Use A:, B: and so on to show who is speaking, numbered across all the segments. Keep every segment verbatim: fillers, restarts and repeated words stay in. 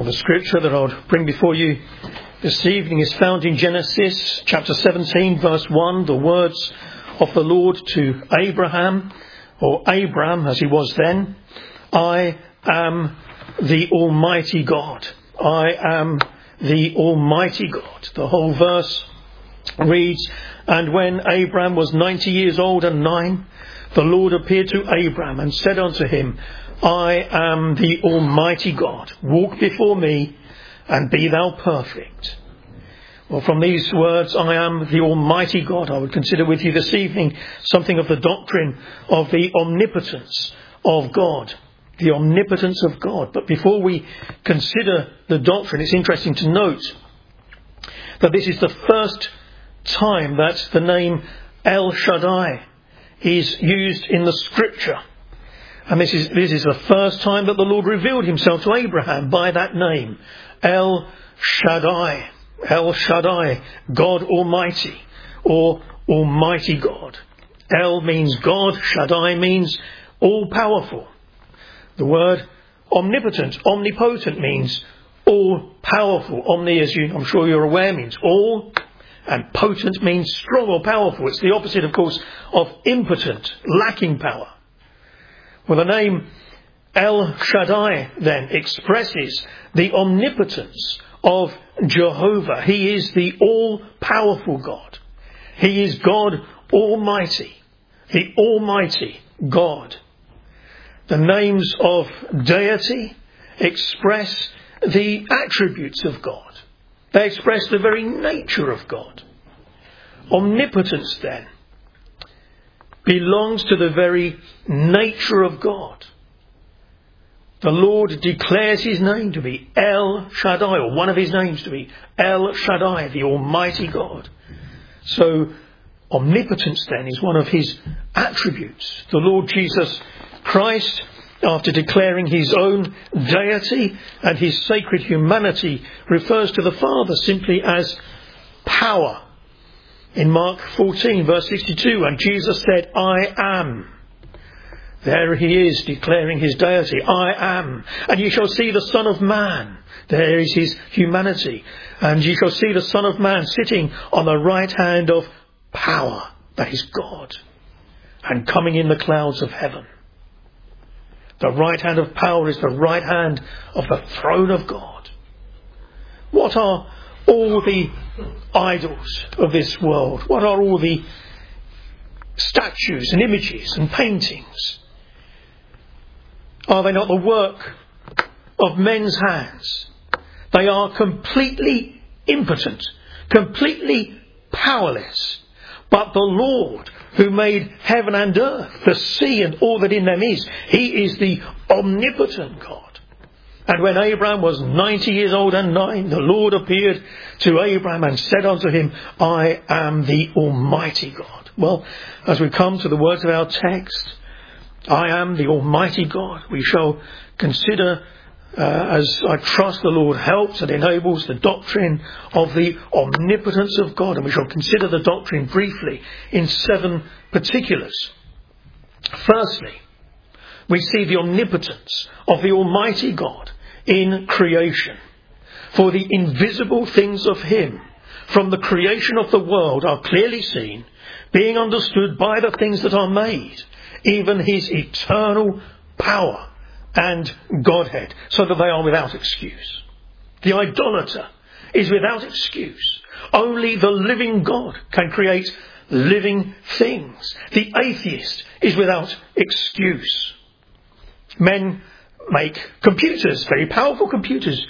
A: Well, the scripture that I'll bring before you this evening is found in Genesis chapter seventeen, verse one, the words of the Lord to Abraham, or Abram as he was then. I am the Almighty God. I am the Almighty God. The whole verse reads, and when Abram was ninety years old and nine, the Lord appeared to Abram and said unto him, I am the Almighty God. Walk before me and be thou perfect. Well, from these words, I am the Almighty God, I would consider with you this evening something of the doctrine of the omnipotence of God. The omnipotence of God. But before we consider the doctrine, it's interesting to note that this is the first time that the name El Shaddai is used in the scripture. And this is, this is the first time that the Lord revealed himself to Abraham by that name. El Shaddai. El Shaddai. God Almighty. Or Almighty God. El means God. Shaddai means all powerful. The word omnipotent, omnipotent means all powerful. Omni, as you, I'm sure you're aware, means all. And potent means strong or powerful. It's the opposite, of course, of impotent, lacking power. Well, the name El Shaddai then expresses the omnipotence of Jehovah. He is the all-powerful God. He is God Almighty, the Almighty God. The names of deity express the attributes of God. They express the very nature of God. Omnipotence, then, belongs to the very nature of God. The Lord declares his name to be El Shaddai, or one of his names to be El Shaddai, the Almighty God. So, omnipotence, then, is one of his attributes. The Lord Jesus Christ, after declaring his own deity and his sacred humanity, refers to the Father simply as power. In Mark fourteen, verse sixty-two, and Jesus said, I am. There he is, declaring his deity. I am. And you shall see the Son of Man. There is his humanity. And you shall see the Son of Man sitting on the right hand of power. That is God. And coming in the clouds of heaven. The right hand of power is the right hand of the throne of God. What are all the idols of this world? What are all the statues and images and paintings? Are they not the work of men's hands? They are completely impotent, completely powerless. But the Lord, who made heaven and earth, the sea and all that in them is, he is the omnipotent God. And when Abraham was ninety years old and nine, the Lord appeared to Abraham and said unto him, I am the Almighty God. Well, as we come to the words of our text, I am the Almighty God, we shall consider, uh, as I trust the Lord helps and enables, the doctrine of the omnipotence of God. And we shall consider the doctrine briefly in seven particulars. Firstly, we see the omnipotence of the Almighty God in creation. For the invisible things of him from the creation of the world are clearly seen, being understood by the things that are made, even his eternal power and Godhead, so that they are without excuse. The idolater is without excuse. Only the living God can create living things. The atheist is without excuse. Men make computers, very powerful computers.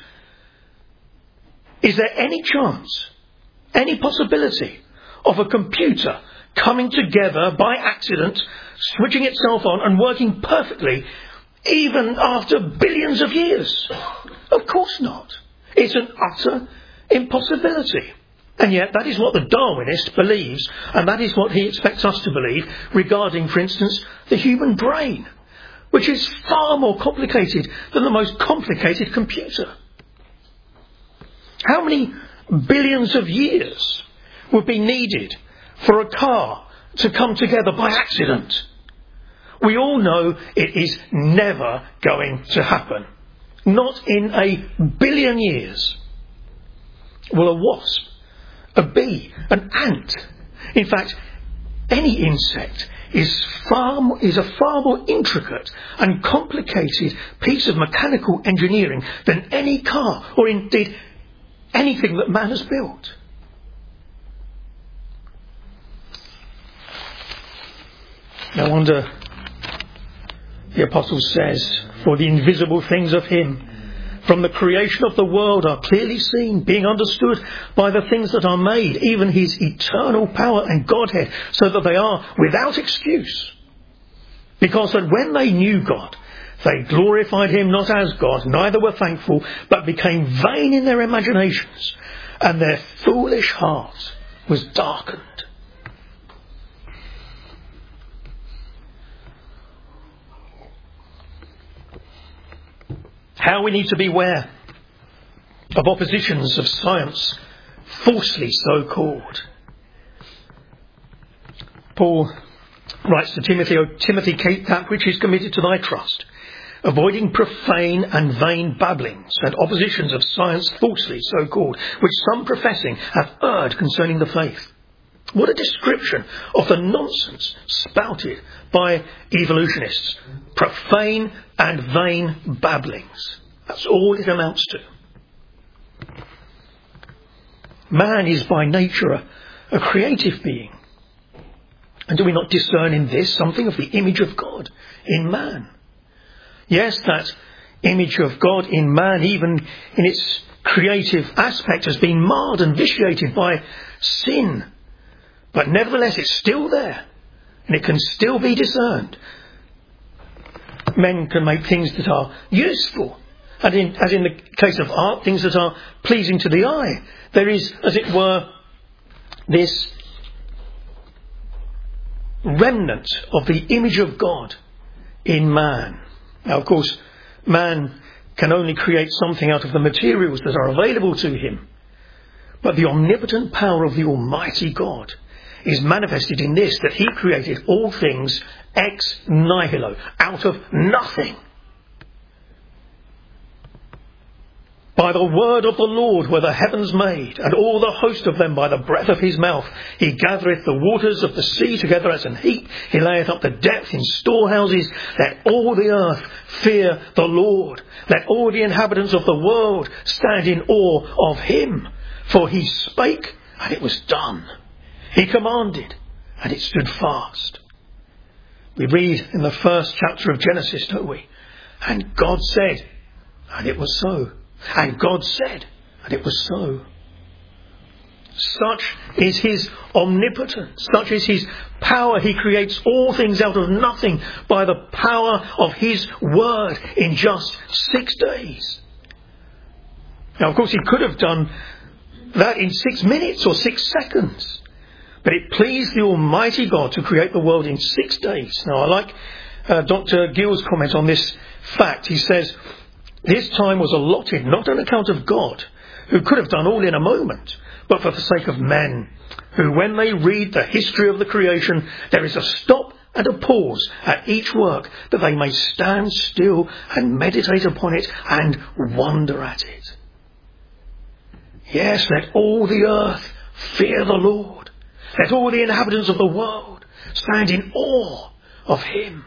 A: Is there any chance, any possibility of a computer coming together by accident, switching itself on and working perfectly even after billions of years? Of course not. It's an utter impossibility. And yet that is what the Darwinist believes, and that is what he expects us to believe regarding, for instance, the human brain, which is far more complicated than the most complicated computer. How many billions of years would be needed for a car to come together by accident? We all know it is never going to happen. Not in a billion years will a wasp, a bee, an ant, in fact, any insect is far is a far more intricate and complicated piece of mechanical engineering than any car or indeed anything that man has built. No wonder the apostle says, for the invisible things of him from the creation of the world are clearly seen, being understood by the things that are made, even his eternal power and Godhead, so that they are without excuse. Because that when they knew God, they glorified him not as God, neither were thankful, but became vain in their imaginations, and their foolish heart was darkened. How we need to beware of oppositions of science, falsely so called. Paul writes to Timothy, O Timothy, keep that which is committed to thy trust, avoiding profane and vain babblings and oppositions of science falsely so called, which some professing have erred concerning the faith. What a description of the nonsense spouted by evolutionists. Profane and vain babblings. That's all it amounts to. Man is by nature a, a creative being. And do we not discern in this something of the image of God in man? Yes, that image of God in man, even in its creative aspect, has been marred and vitiated by sin. But nevertheless, it's still there, and it can still be discerned. Men can make things that are useful, and in, as in the case of art, things that are pleasing to the eye. There is, as it were, this remnant of the image of God in man. Now, of course, man can only create something out of the materials that are available to him. But the omnipotent power of the Almighty God is manifested in this, that he created all things ex nihilo, out of nothing. By the word of the Lord were the heavens made, and all the host of them by the breath of his mouth. He gathereth the waters of the sea together as an heap. He layeth up the depth in storehouses. Let all the earth fear the Lord. Let all the inhabitants of the world stand in awe of him. For he spake, and it was done. He commanded, and it stood fast. We read in the first chapter of Genesis, don't we? And God said, and it was so. And God said, and it was so. Such is his omnipotence. Such is his power. He creates all things out of nothing by the power of his word in just six days. Now, of course, he could have done that in six minutes or six seconds. But it pleased the Almighty God to create the world in six days. Now, I like uh, Doctor Gill's comment on this fact. He says, this time was allotted not on account of God, who could have done all in a moment, but for the sake of men, who when they read the history of the creation, there is a stop and a pause at each work, that they may stand still and meditate upon it and wonder at it. Yes, let all the earth fear the Lord. Let all the inhabitants of the world stand in awe of him.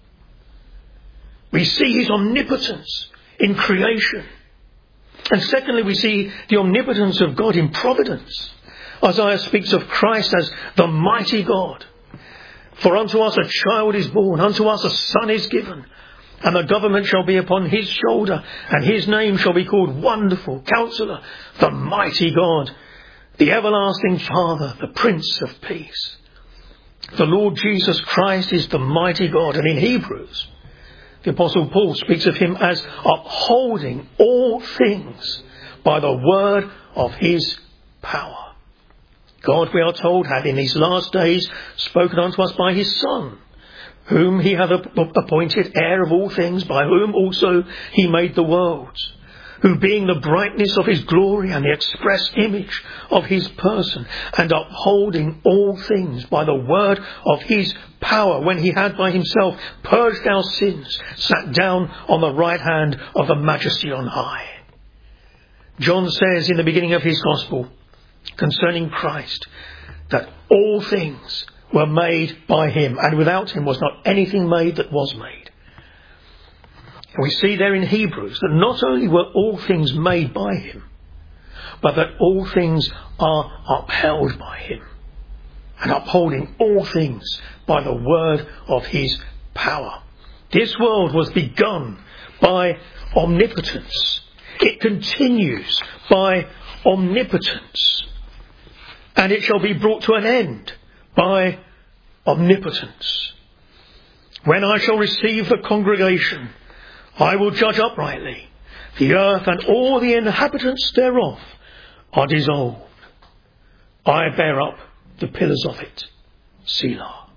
A: We see his omnipotence in creation. And secondly, we see the omnipotence of God in providence. Isaiah speaks of Christ as the mighty God. For unto us a child is born, unto us a son is given, and the government shall be upon his shoulder, and his name shall be called Wonderful, Counselor, the Mighty God, the Everlasting Father, the Prince of Peace. The Lord Jesus Christ is the mighty God, and in Hebrews, the Apostle Paul speaks of him as upholding all things by the word of his power. God, we are told, hath in these last days spoken unto us by his Son, whom he hath appointed heir of all things, by whom also he made the worlds, who being the brightness of his glory and the express image of his person, and upholding all things by the word of his power, when he had by himself purged our sins, sat down on the right hand of the majesty on high. John says in the beginning of his gospel concerning Christ that all things were made by him, and without him was not anything made that was made. We see there in Hebrews that not only were all things made by him, but that all things are upheld by him, and upholding all things by the word of his power. This world was begun by omnipotence. It continues by omnipotence, and it shall be brought to an end by omnipotence. When I shall receive the congregation, I will judge uprightly. The earth and all the inhabitants thereof are dissolved. I bear up the pillars of it. Selah.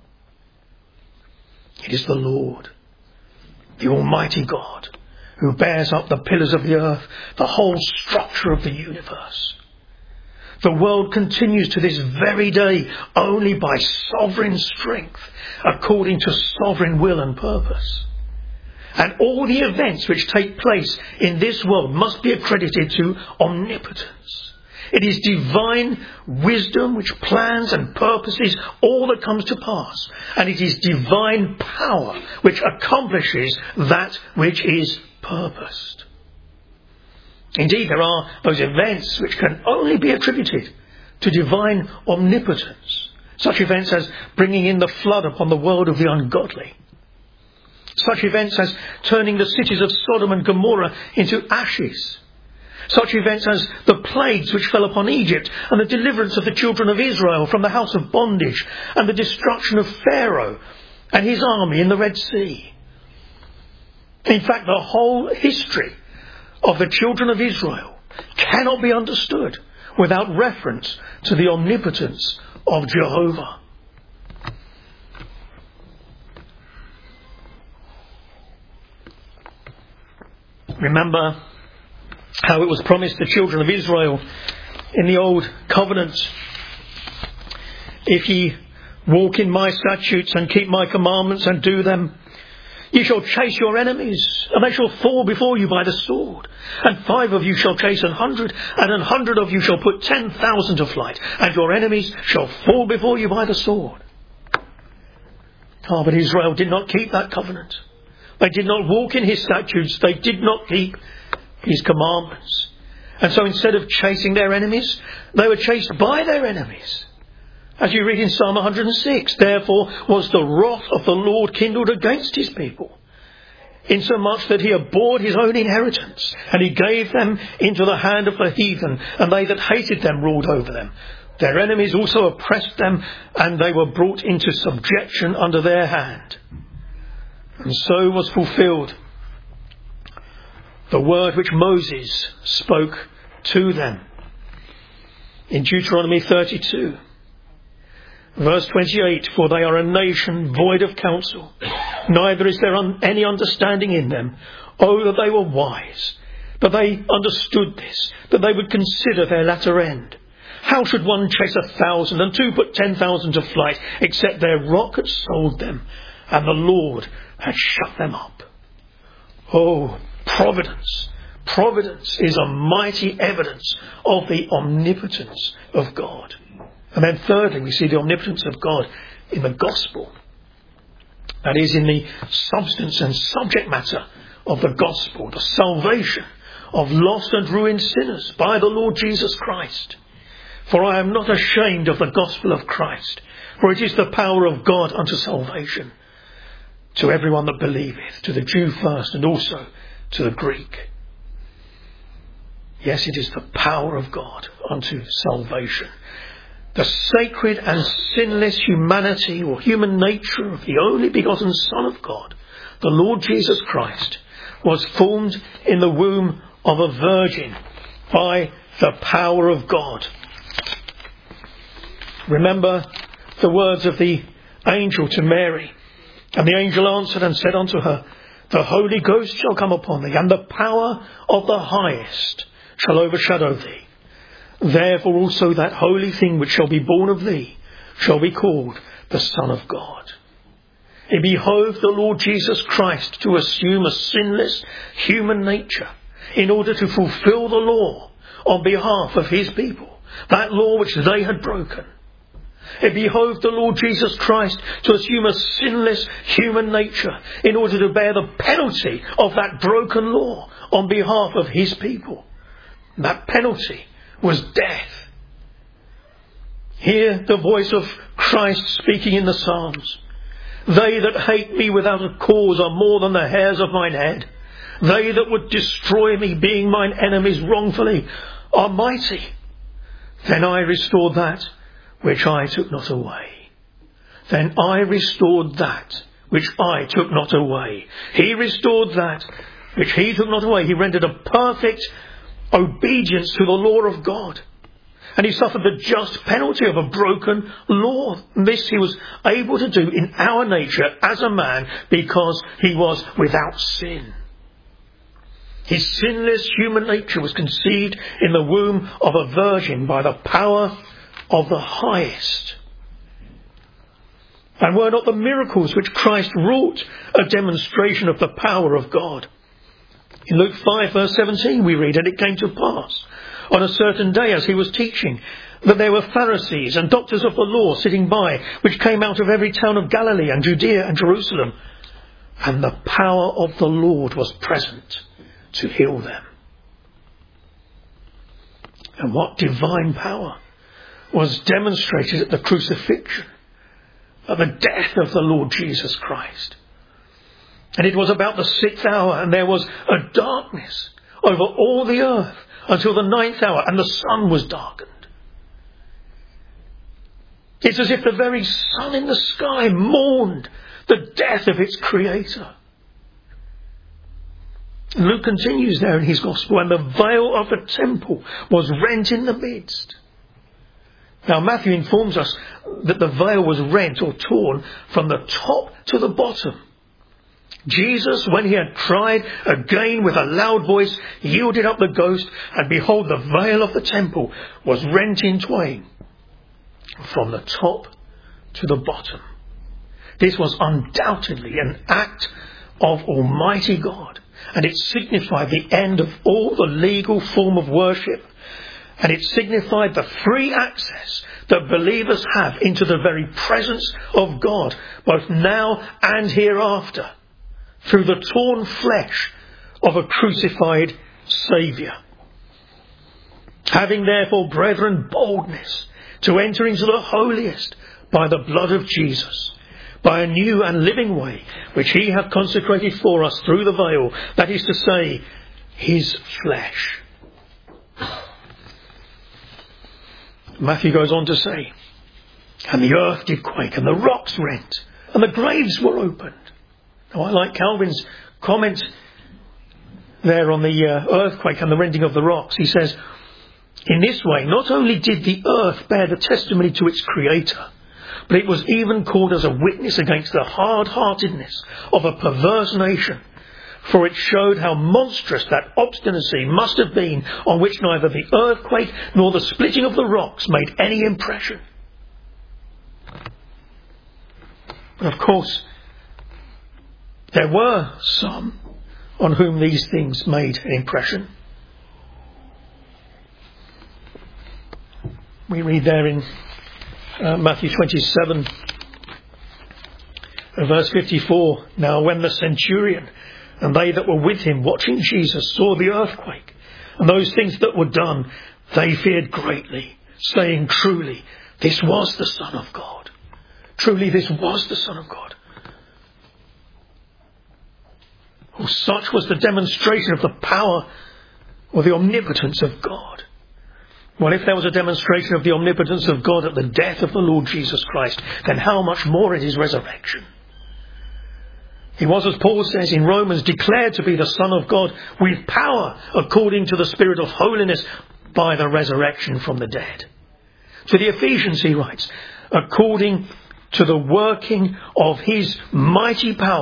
A: It is the Lord, the Almighty God, who bears up the pillars of the earth, the whole structure of the universe. The world continues to this very day only by sovereign strength, according to sovereign will and purpose. And all the events which take place in this world must be accredited to omnipotence. It is divine wisdom which plans and purposes all that comes to pass. And it is divine power which accomplishes that which is purposed. Indeed, there are those events which can only be attributed to divine omnipotence. Such events as bringing in the flood upon the world of the ungodly. Such events as turning the cities of Sodom and Gomorrah into ashes. Such events as the plagues which fell upon Egypt, and the deliverance of the children of Israel from the house of bondage, and the destruction of Pharaoh and his army in the Red Sea. In fact, the whole history of the children of Israel cannot be understood without reference to the omnipotence of Jehovah. Remember how it was promised the children of Israel in the old covenant, if ye walk in my statutes and keep my commandments and do them, ye shall chase your enemies, and they shall fall before you by the sword. And five of you shall chase an hundred, and an hundred of you shall put ten thousand to flight, and your enemies shall fall before you by the sword. Ah, but Israel did not keep that covenant. They did not walk in his statutes. They did not keep his commandments. And so instead of chasing their enemies, they were chased by their enemies. As you read in Psalm one hundred six, therefore was the wrath of the Lord kindled against his people, insomuch that he abhorred his own inheritance, and he gave them into the hand of the heathen, and they that hated them ruled over them. Their enemies also oppressed them, and they were brought into subjection under their hand. And so was fulfilled the word which Moses spoke to them in Deuteronomy thirty-two, verse twenty-eight, for they are a nation void of counsel, neither is there un- any understanding in them. Oh, that they were wise, that they understood this, that they would consider their latter end. How should one chase a thousand and two put ten thousand to flight, except their rock had sold them, and the Lord had shut them up? Oh, providence. Providence is a mighty evidence of the omnipotence of God. And then thirdly, we see the omnipotence of God in the gospel. That is, in the substance and subject matter of the gospel, the salvation of lost and ruined sinners by the Lord Jesus Christ. For I am not ashamed of the gospel of Christ, for it is the power of God unto salvation, to everyone that believeth, to the Jew first, and also to the Greek. Yes, it is the power of God unto salvation. The sacred and sinless humanity or human nature of the only begotten Son of God, the Lord Jesus Christ, was formed in the womb of a virgin by the power of God. Remember the words of the angel to Mary. And the angel answered and said unto her, The Holy Ghost shall come upon thee, and the power of the Highest shall overshadow thee. Therefore also that holy thing which shall be born of thee shall be called the Son of God. It behoved the Lord Jesus Christ to assume a sinless human nature in order to fulfill the law on behalf of his people, that law which they had broken. It behoved the Lord Jesus Christ to assume a sinless human nature in order to bear the penalty of that broken law on behalf of his people. That penalty was death. Hear the voice of Christ speaking in the Psalms. They that hate me without a cause are more than the hairs of mine head. They that would destroy me, being mine enemies wrongfully, are mighty. Then I restored that which I took not away. Then I restored that which I took not away. He restored that which he took not away. He rendered a perfect obedience to the law of God. And he suffered the just penalty of a broken law. This he was able to do in our nature as a man because he was without sin. His sinless human nature was conceived in the womb of a virgin by the power of the Highest. And were not the miracles which Christ wrought a demonstration of the power of God? In Luke five verse seventeen we read, and it came to pass on a certain day as he was teaching, that there were Pharisees and doctors of the law sitting by, which came out of every town of Galilee and Judea and Jerusalem. And the power of the Lord was present to heal them. And what divine power was demonstrated at the crucifixion, at the death of the Lord Jesus Christ. And it was about the sixth hour, and there was a darkness over all the earth until the ninth hour, and the sun was darkened. It's as if the very sun in the sky mourned the death of its creator. Luke continues there in his gospel, and the veil of the temple was rent in the midst. Now Matthew informs us that the veil was rent or torn from the top to the bottom. Jesus, when he had cried again with a loud voice, yielded up the ghost, and behold, the veil of the temple was rent in twain from the top to the bottom. This was undoubtedly an act of Almighty God, and it signified the end of all the legal form of worship, and it signified the free access that believers have into the very presence of God, both now and hereafter, through the torn flesh of a crucified Saviour. Having therefore, brethren, boldness to enter into the holiest by the blood of Jesus, by a new and living way, which he hath consecrated for us through the veil, that is to say, his flesh. Matthew goes on to say, and the earth did quake, and the rocks rent, and the graves were opened. Now, I like Calvin's comment there on the uh, earthquake and the rending of the rocks. He says, in this way, not only did the earth bear the testimony to its creator, but it was even called as a witness against the hard-heartedness of a perverse nation. For it showed how monstrous that obstinacy must have been, on which neither the earthquake nor the splitting of the rocks made any impression. But of course, there were some on whom these things made an impression. We read there in uh, Matthew twenty-seven, verse fifty-four, now when the centurion and they that were with him watching Jesus saw the earthquake and those things that were done, they feared greatly, saying, truly, this was the Son of God. Truly, this was the Son of God. Well, such was the demonstration of the power or the omnipotence of God. Well, if there was a demonstration of the omnipotence of God at the death of the Lord Jesus Christ, then how much more at his resurrection? He was, as Paul says in Romans, declared to be the Son of God with power according to the Spirit of holiness by the resurrection from the dead. To the Ephesians he writes, according to the working of his mighty power,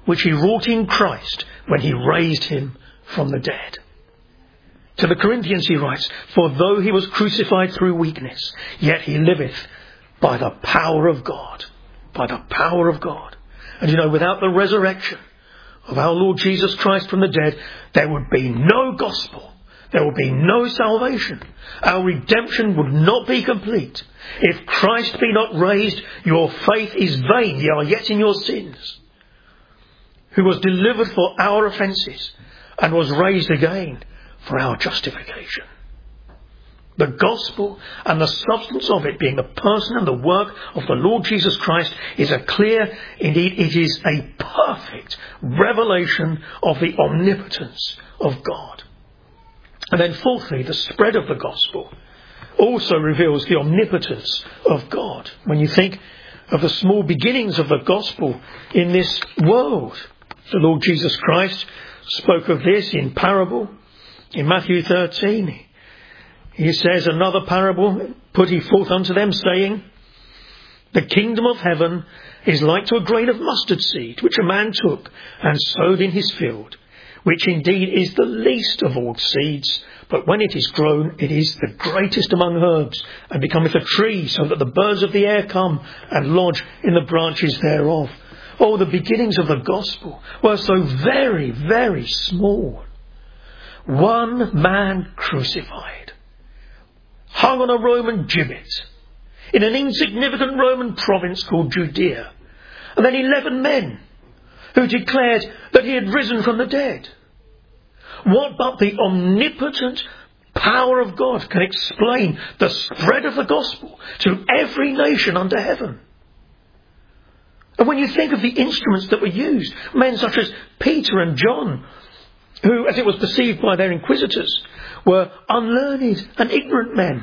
A: which he wrought in Christ when he raised him from the dead. To the Corinthians he writes, for though he was crucified through weakness, yet he liveth by the power of God. By the power of God. And you know, without the resurrection of our Lord Jesus Christ from the dead, there would be no gospel. There would be no salvation. Our redemption would not be complete. If Christ be not raised, your faith is vain. Ye are yet in your sins. Who was delivered for our offences and was raised again for our justification. The gospel and the substance of it being the person and the work of the Lord Jesus Christ is a clear, indeed it is a perfect revelation of the omnipotence of God. And then fourthly, the spread of the gospel also reveals the omnipotence of God. When you think of the small beginnings of the gospel in this world, the Lord Jesus Christ spoke of this in parable in Matthew thirteen. He says, another parable put he forth unto them, saying, the kingdom of heaven is like to a grain of mustard seed, which a man took and sowed in his field, which indeed is the least of all seeds, but when it is grown, it is the greatest among herbs, and becometh a tree, so that the birds of the air come and lodge in the branches thereof. Oh, the beginnings of the gospel were so very, very small. One man crucified, hung on a Roman gibbet in an insignificant Roman province called Judea, and then eleven men who declared that he had risen from the dead. What but the omnipotent power of God can explain the spread of the gospel to every nation under heaven? And when you think of the instruments that were used, men such as Peter and John, who, as it was perceived by their inquisitors, were unlearned and ignorant men.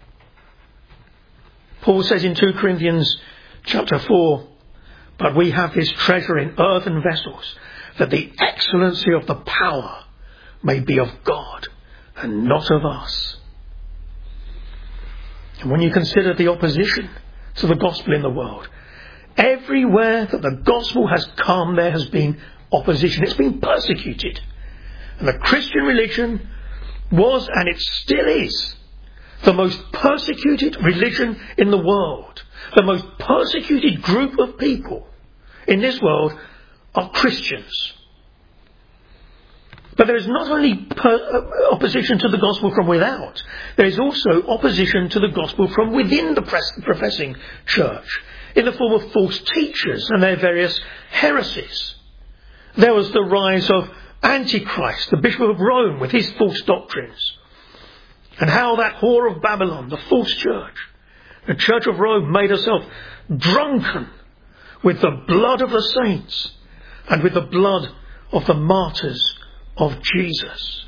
A: Paul says in two Corinthians chapter four, but we have this treasure in earthen vessels, that the excellency of the power may be of God and not of us. And when you consider the opposition to the gospel in the world, everywhere that the gospel has come, there has been opposition. It's been persecuted. And the Christian religion was, and it still is, the most persecuted religion in the world. The most persecuted group of people in this world are Christians. But there is not only per- opposition to the gospel from without, there is also opposition to the gospel from within the pres- professing church, in the form of false teachers and their various heresies. There was the rise of Antichrist, the Bishop of Rome, with his false doctrines. And how that whore of Babylon, the false church, the Church of Rome, made herself drunken with the blood of the saints and with the blood of the martyrs of Jesus.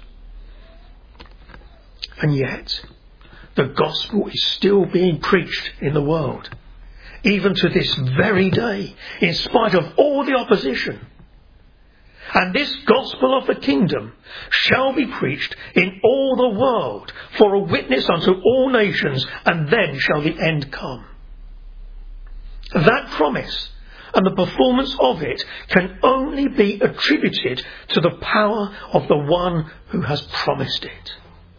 A: And yet, the gospel is still being preached in the world, even to this very day, in spite of all the opposition. And this gospel of the kingdom shall be preached in all the world for a witness unto all nations, and then shall the end come. That promise and the performance of it can only be attributed to the power of the one who has promised it.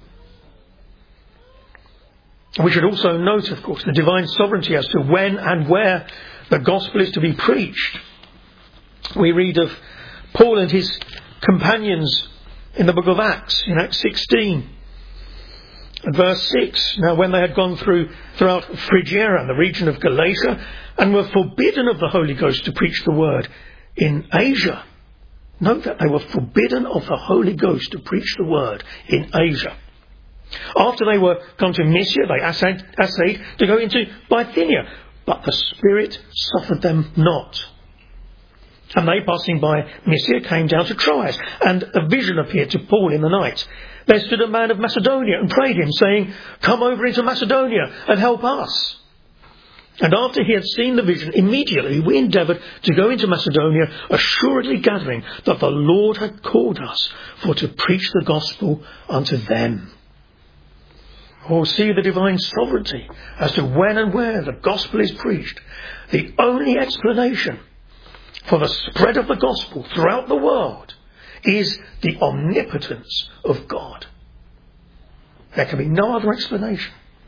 A: We should also note, of course, the divine sovereignty as to when and where the gospel is to be preached. We read of Paul and his companions in the book of Acts, in Acts sixteen, and verse six. Now when they had gone through throughout Phrygia and the region of Galatia, and were forbidden of the Holy Ghost to preach the word in Asia. Note that they were forbidden of the Holy Ghost to preach the word in Asia. After they were come to Mysia, they essayed, essayed to go into Bithynia, but the Spirit suffered them not. And they, passing by Mysia, came down to Troas, and a vision appeared to Paul in the night. There stood a man of Macedonia and prayed him, saying, come over into Macedonia and help us. And after he had seen the vision, immediately we endeavoured to go into Macedonia, assuredly gathering that the Lord had called us for to preach the gospel unto them. Oh, see the divine sovereignty as to when and where the gospel is preached. The only explanation for the spread of the gospel throughout the world is the omnipotence of God. There can be no other explanation.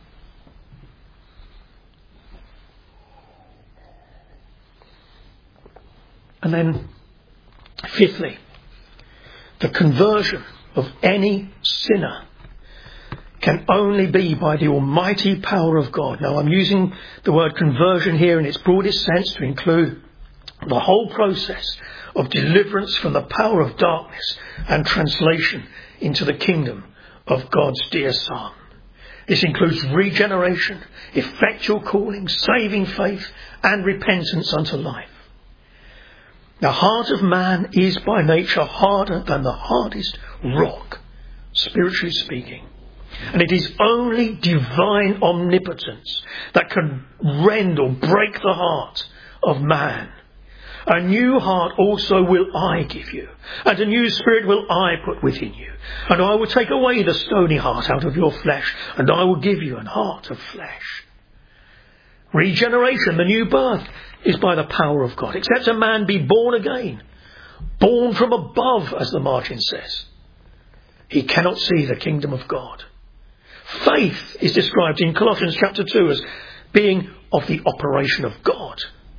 A: And then, fifthly, the conversion of any sinner can only be by the almighty power of God. Now, I'm using the word conversion here in its broadest sense to include the whole process of deliverance from the power of darkness and translation into the kingdom of God's dear Son. This includes regeneration, effectual calling, saving faith, and repentance unto life. The heart of man is by nature harder than the hardest rock, spiritually speaking. And it is only divine omnipotence that can rend or break the heart of man. A new heart also will I give you, and a new spirit will I put within you. And I will take away the stony heart out of your flesh, and I will give you an heart of flesh. Regeneration, the new birth, is by the power of God. Except a man be born again, born from above, as the margin says, he cannot see the kingdom of God. Faith is described in Colossians chapter two as being of the operation of God.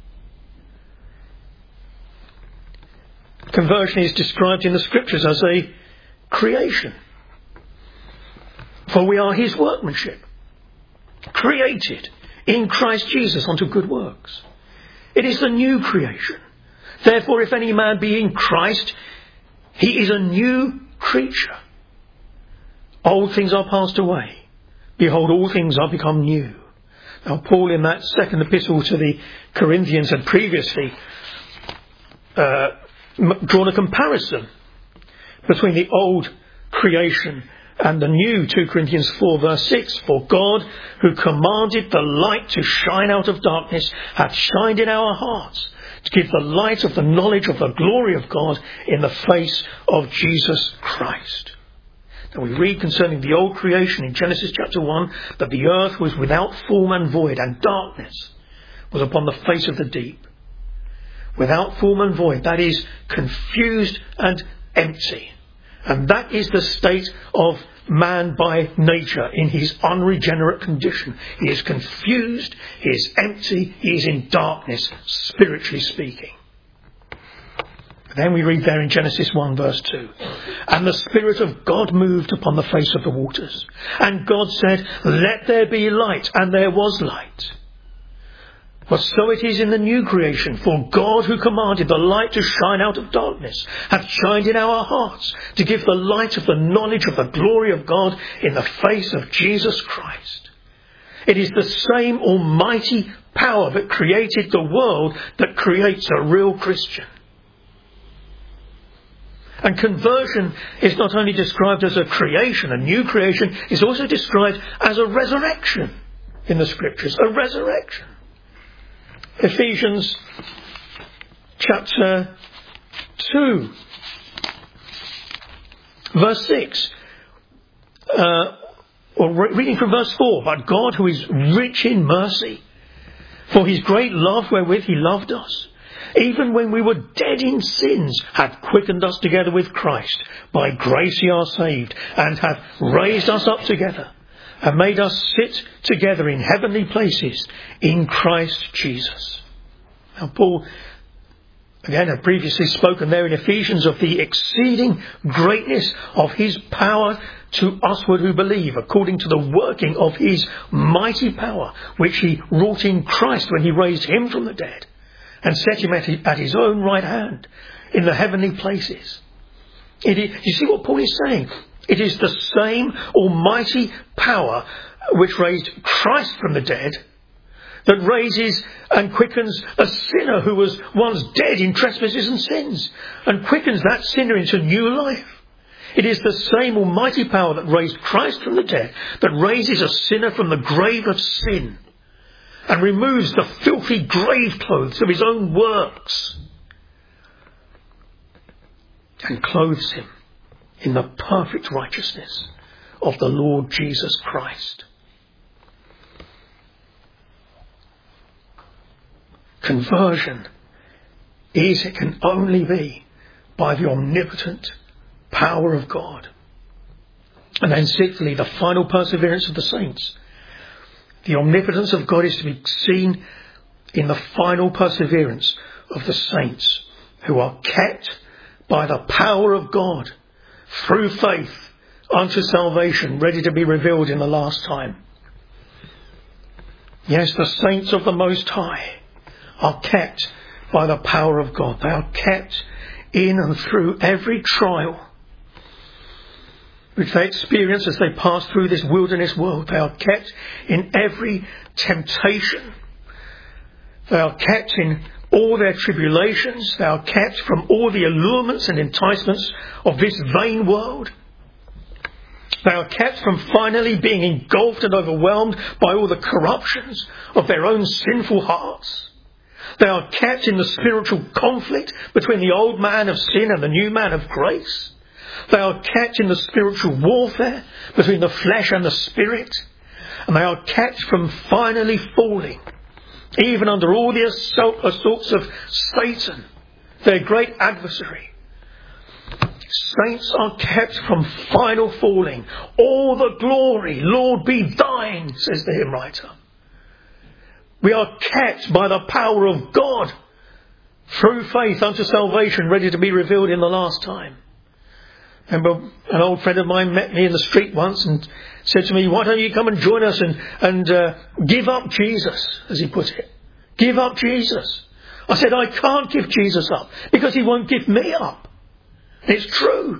A: Conversion is described in the scriptures as a creation. For we are his workmanship, created in Christ Jesus unto good works. It is the new creation. Therefore, if any man be in Christ, he is a new creature. Old things are passed away. Behold, all things are become new. Now, Paul, in that second epistle to the Corinthians, had previously uh, drawn a comparison between the old creation and the new. Two Corinthians four verse six, for God, who commanded the light to shine out of darkness, hath shined in our hearts to give the light of the knowledge of the glory of God in the face of Jesus Christ. Now we read concerning the old creation in Genesis chapter one that the earth was without form and void, and darkness was upon the face of the deep. Without form and void, that is, confused and empty. And that is the state of man by nature in his unregenerate condition. He is confused, he is empty, he is in darkness, spiritually speaking. Then we read there in Genesis one verse two, and the Spirit of God moved upon the face of the waters. And God said, let there be light, and there was light. But so it is in the new creation, for God, who commanded the light to shine out of darkness, hath shined in our hearts to give the light of the knowledge of the glory of God in the face of Jesus Christ. It is the same almighty power that created the world that creates a real Christian. And conversion is not only described as a creation, a new creation, it's also described as a resurrection in the scriptures, a resurrection. Ephesians chapter two, verse six, uh, or re- reading from verse four, but God, who is rich in mercy, for his great love wherewith he loved us, even when we were dead in sins, hath quickened us together with Christ. By grace ye are saved, and hath raised us up together, and made us sit together in heavenly places in Christ Jesus. Now Paul, again, had previously spoken there in Ephesians of the exceeding greatness of his power to usward who believe, according to the working of his mighty power, which he wrought in Christ when he raised him from the dead, and set him at his own right hand in the heavenly places. It is, you see what Paul is saying? It is the same almighty power which raised Christ from the dead that raises and quickens a sinner who was once dead in trespasses and sins, and quickens that sinner into new life. It is the same almighty power that raised Christ from the dead that raises a sinner from the grave of sin and removes the filthy grave clothes of his own works and clothes him in the perfect righteousness of the Lord Jesus Christ. Conversion is, it can only be by the omnipotent power of God. And then sixthly, the final perseverance of the saints. The omnipotence of God is to be seen in the final perseverance of the saints, who are kept by the power of God through faith unto salvation, ready to be revealed in the last time. Yes, the saints of the Most High are kept by the power of God. They are kept in and through every trial which they experience as they pass through this wilderness world. They are kept in every temptation. They are kept in all their tribulations. They are kept from all the allurements and enticements of this vain world. They are kept from finally being engulfed and overwhelmed by all the corruptions of their own sinful hearts. They are kept in the spiritual conflict between the old man of sin and the new man of grace. They are kept in the spiritual warfare between the flesh and the spirit. And they are kept from finally falling, even under all the assault, assaults of Satan, their great adversary. Saints are kept from final falling. All the glory, Lord, be thine, says the hymn writer. We are kept by the power of God through faith unto salvation, ready to be revealed in the last time. Remember, an old friend of mine met me in the street once and said to me, why don't you come and join us and, and uh, give up Jesus, as he put it. Give up Jesus. I said, I can't give Jesus up because he won't give me up. It's true.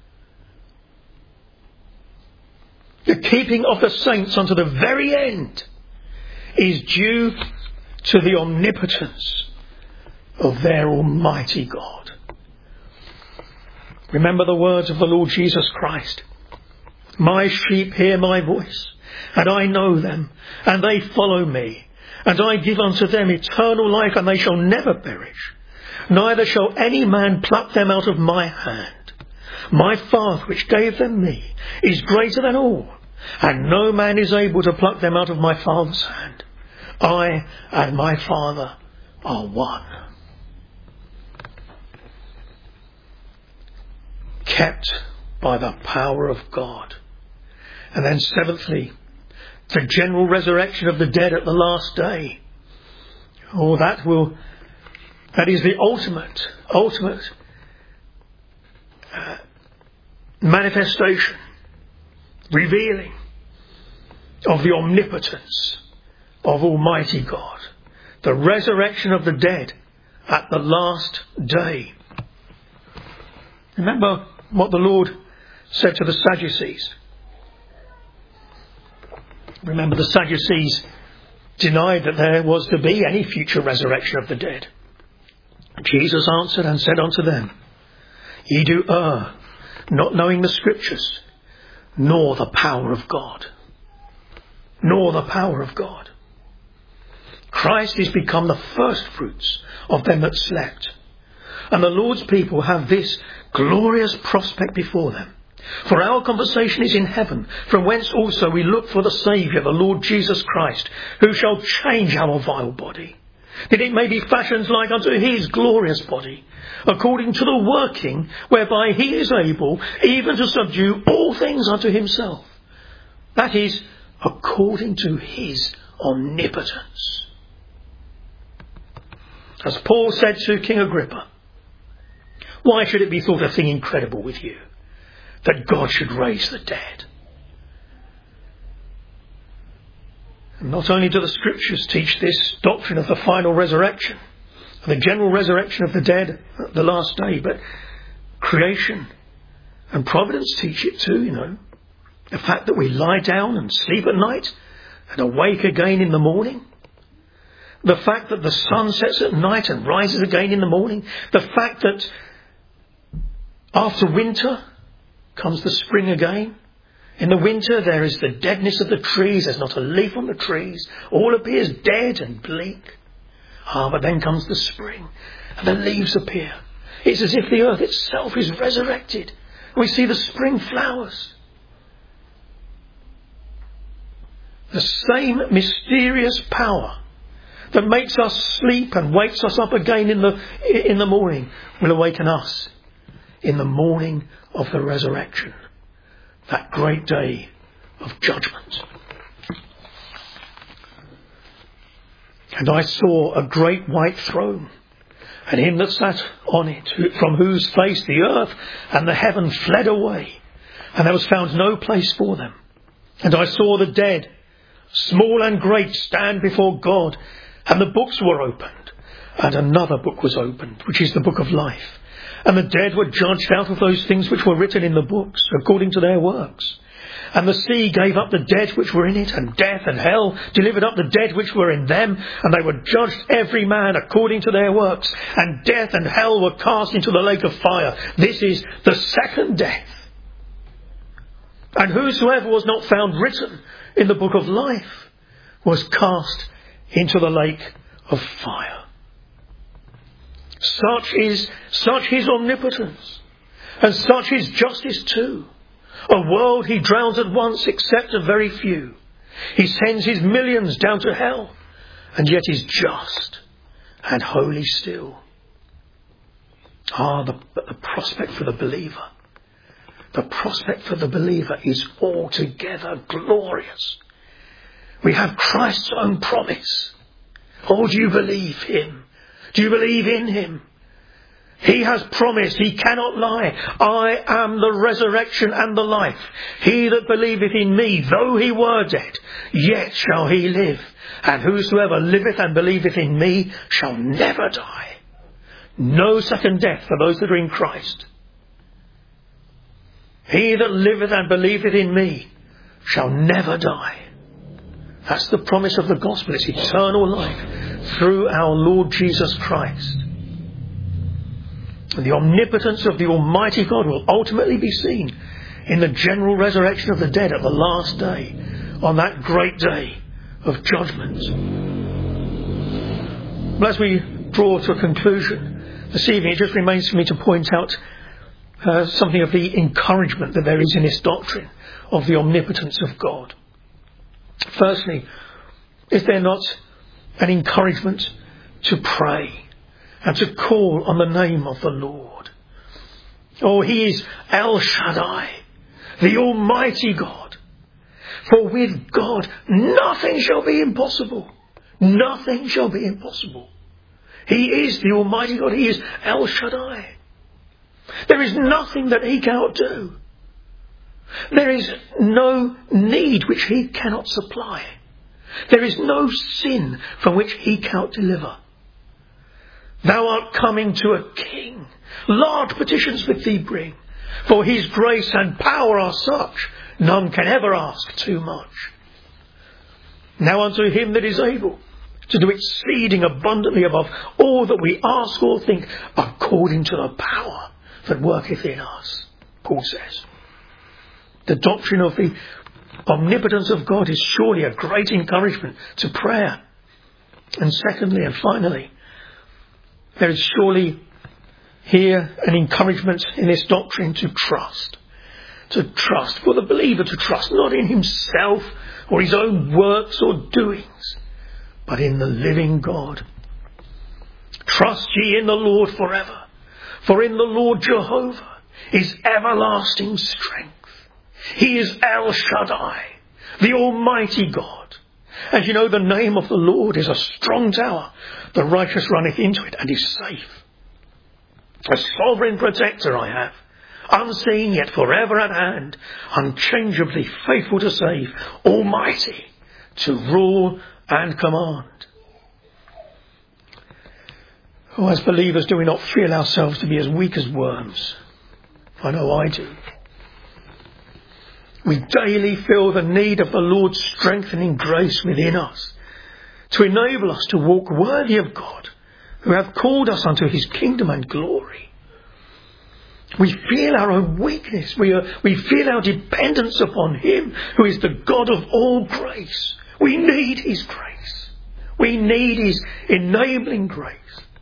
A: The keeping of the saints unto the very end is due to the omnipotence of their Almighty God. Remember the words of the Lord Jesus Christ. My sheep hear my voice, and I know them, and they follow me, and I give unto them eternal life, and they shall never perish, neither shall any man pluck them out of my hand. My Father which gave them me is greater than all, and no man is able to pluck them out of my Father's hand. I and my Father are one. Kept by the power of God. And then seventhly, the general resurrection of the dead at the last day. Oh, that will, that is the ultimate, ultimate uh, manifestation, revealing of the omnipotence of Almighty God. The resurrection of the dead at the last day. Remember what the Lord said to the Sadducees. Remember, the Sadducees denied that there was to be any future resurrection of the dead. Jesus answered and said unto them, Ye do err, not knowing the Scriptures, nor the power of God. Nor the power of God. Christ is become the first fruits of them that slept. And the Lord's people have this glorious prospect before them. For our conversation is in heaven, from whence also we look for the Saviour, the Lord Jesus Christ, who shall change our vile body, that it may be fashioned like unto his glorious body, according to the working whereby he is able even to subdue all things unto himself. That is, according to his omnipotence. As Paul said to King Agrippa, why should it be thought a thing incredible with you that God should raise the dead? And not only do the Scriptures teach this doctrine of the final resurrection, the general resurrection of the dead at the last day, but creation and providence teach it too, you know. The fact that we lie down and sleep at night and awake again in the morning. The fact that the sun sets at night and rises again in the morning. The fact that after winter comes the spring again. In the winter there is the deadness of the trees. There's not a leaf on the trees. All appears dead and bleak. Ah, but then comes the spring and the leaves appear. It's as if the earth itself is resurrected. We see the spring flowers. The same mysterious power that makes us sleep and wakes us up again in the, in the morning, will awaken us in the morning of the resurrection, that great day of judgment. And I saw a great white throne, and him that sat on it, from whose face the earth and the heaven fled away, and there was found no place for them. And I saw the dead, small and great, stand before God, and the books were opened, and another book was opened, which is the book of life. And the dead were judged out of those things which were written in the books, according to their works. And the sea gave up the dead which were in it, and death and hell delivered up the dead which were in them, and they were judged every man according to their works. And death and hell were cast into the lake of fire. This is the second death. And whosoever was not found written in the book of life was cast into the lake of fire. Such is, such his omnipotence, and such his justice too. A world he drowns at once, except a very few. He sends his millions down to hell, and yet is just and holy still. Ah, the, the prospect for the believer. The prospect for the believer is altogether glorious. We have Christ's own promise. Oh, do you believe him? Do you believe in him? He has promised, he cannot lie. I am the resurrection and the life. He that believeth in me, though he were dead, yet shall he live. And whosoever liveth and believeth in me shall never die. No second death for those that are in Christ. He that liveth and believeth in me shall never die. That's the promise of the gospel. It's eternal life through our Lord Jesus Christ. And the omnipotence of the Almighty God will ultimately be seen in the general resurrection of the dead at the last day, on that great day of judgment. But as we draw to a conclusion this evening, it just remains for me to point out uh, something of the encouragement that there is in this doctrine of the omnipotence of God. Firstly, is there not an encouragement to pray and to call on the name of the Lord? Oh, he is El Shaddai, the Almighty God. For with God nothing shall be impossible. Nothing shall be impossible. He is the Almighty God. He is El Shaddai. There is nothing that he cannot do. There is no need which he cannot supply. There is no sin from which he cannot deliver. Thou art coming to a king. Large petitions with thee bring. For his grace and power are such, none can ever ask too much. Now unto him that is able to do exceeding abundantly above all that we ask or think, according to the power that worketh in us, Paul says. The doctrine of the omnipotence of God is surely a great encouragement to prayer. And secondly and finally, there is surely here an encouragement in this doctrine to trust. To trust, for the believer to trust, not in himself or his own works or doings, but in the living God. Trust ye in the Lord forever, for in the Lord Jehovah is everlasting strength. He is El Shaddai, the Almighty God. And you know, the name of the Lord is a strong tower. The righteous runneth into it and is safe. A sovereign protector I have, unseen yet forever at hand, unchangeably faithful to save, almighty to rule and command. Oh, as believers, do we not feel ourselves to be as weak as worms? I know I do. We daily feel the need of the Lord's strengthening grace within us to enable us to walk worthy of God, who hath called us unto his kingdom and glory. We feel our own weakness. We, are, we feel our dependence upon him who is the God of all grace. We need his grace. We need his enabling grace.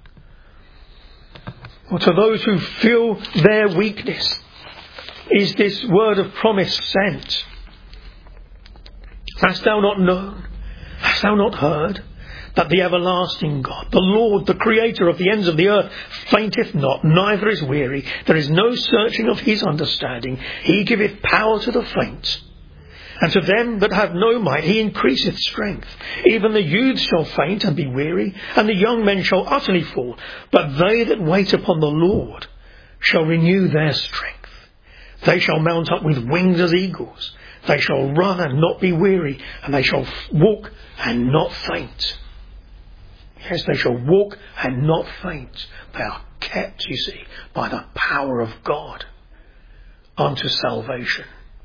A: Well, to those who feel their weakness, is this word of promise sent. Hast thou not known? Hast thou not heard? that the everlasting God, the Lord, the creator of the ends of the earth, fainteth not, neither is weary. There is no searching of his understanding. He giveth power to the faint. And to them that have no might he increaseth strength. Even the youths shall faint and be weary, and the young men shall utterly fall. But they that wait upon the Lord shall renew their strength. They shall mount up with wings as eagles. They shall run and not be weary, and they shall walk and not faint. Yes, they shall walk and not faint. They are kept, you see, by the power of God unto salvation.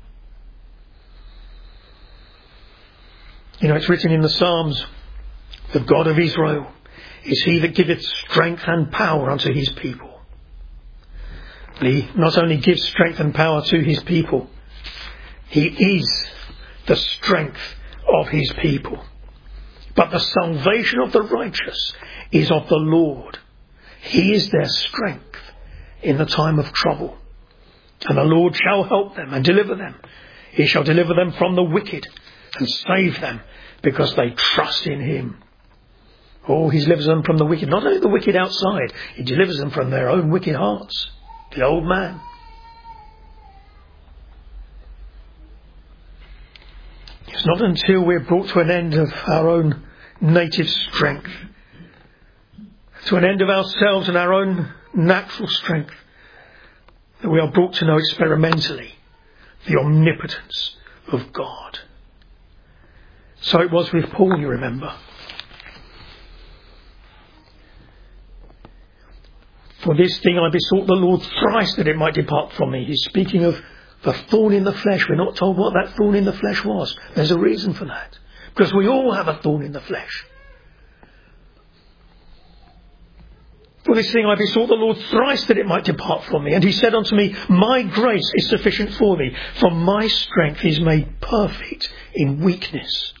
A: You know, it's written in the Psalms, the God of Israel is he that giveth strength and power unto his people. And he not only gives strength and power to his people, he is the strength of his people. But the salvation of the righteous is of the Lord. He is their strength in the time of trouble. And the Lord shall help them and deliver them. He shall deliver them from the wicked and save them because they trust in him. Oh, he delivers them from the wicked. Not only the wicked outside, he delivers them from their own wicked hearts. The old man. It's not until we're brought to an end of our own native strength, to an end of ourselves and our own natural strength, that we are brought to know experimentally the omnipotence of God. So it was with Paul, you remember. For this thing I besought the Lord thrice that it might depart from me. He's speaking of the thorn in the flesh. We're not told what that thorn in the flesh was. There's a reason for that. Because we all have a thorn in the flesh. For this thing I besought the Lord thrice that it might depart from me. And he said unto me, my grace is sufficient for thee, for my strength is made perfect in weakness.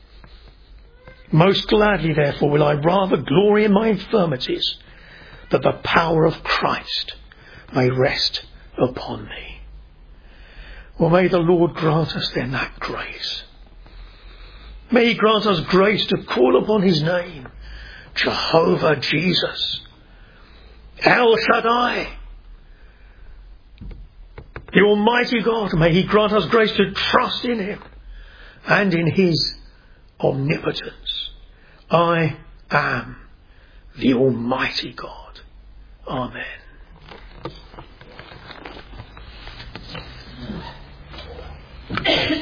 A: Most gladly, therefore, will I rather glory in my infirmities, that the power of Christ may rest upon me. Well, may the Lord grant us then that grace. May he grant us grace to call upon his name, Jehovah Jesus, El Shaddai, the Almighty God. May he grant us grace to trust in him and in his omnipotence. I am the Almighty God. Amen.